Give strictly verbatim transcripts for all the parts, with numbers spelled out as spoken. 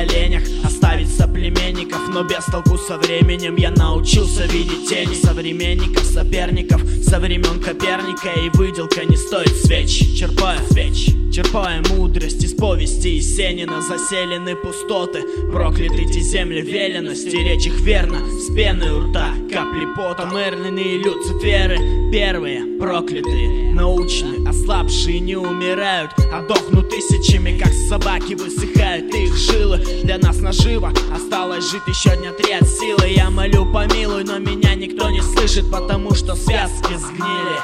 коленях, оставить соплеменников. Но без толку со временем я научился видеть тени современников, соперников со времен Коперника. И выделка не стоит свеч. Черпая свеч, черпая мудрость из повести Есенина. Заселены пустоты, прокляты те земли, велено стеречь их верно. С пены у рта капли пота. Мерлины и Люциферы первые проклятые, научные, ослабшие не умирают, а дохнут тысячами, как собаки высыхают их жилы. Для нас наживо осталось жить еще дня три от силы. Я молю помилуй, но меня никто не слышит, потому что связки сгнили.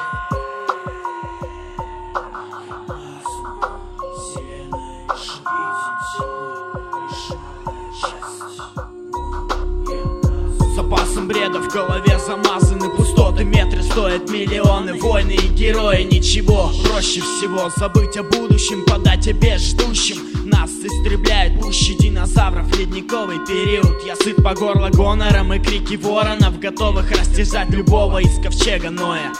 Запасом бреда в голове замазаны пустоты. Метры стоят миллионы, войны и герои. Ничего проще всего забыть о будущем, подать обед ждущим. Нас истребляют пуще динозавров, ледниковый период. Я сыт по горло гонором и крики воронов, готовых растяжать любого из ковчега Ноя.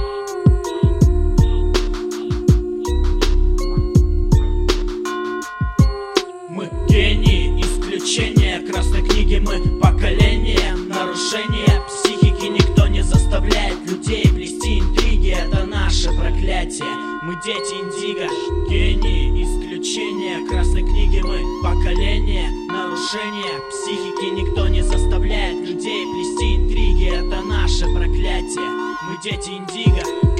Мы гении, исключения красной книги. Мы поколение, нарушение психики. Никто не заставляет людей плести интриги. Это наше проклятие. Мы дети индиго, гении, исключения красной книги. Мы поколение, нарушение психики. Никто не заставляет людей плести интриги. Это наше проклятие. Мы дети индиго.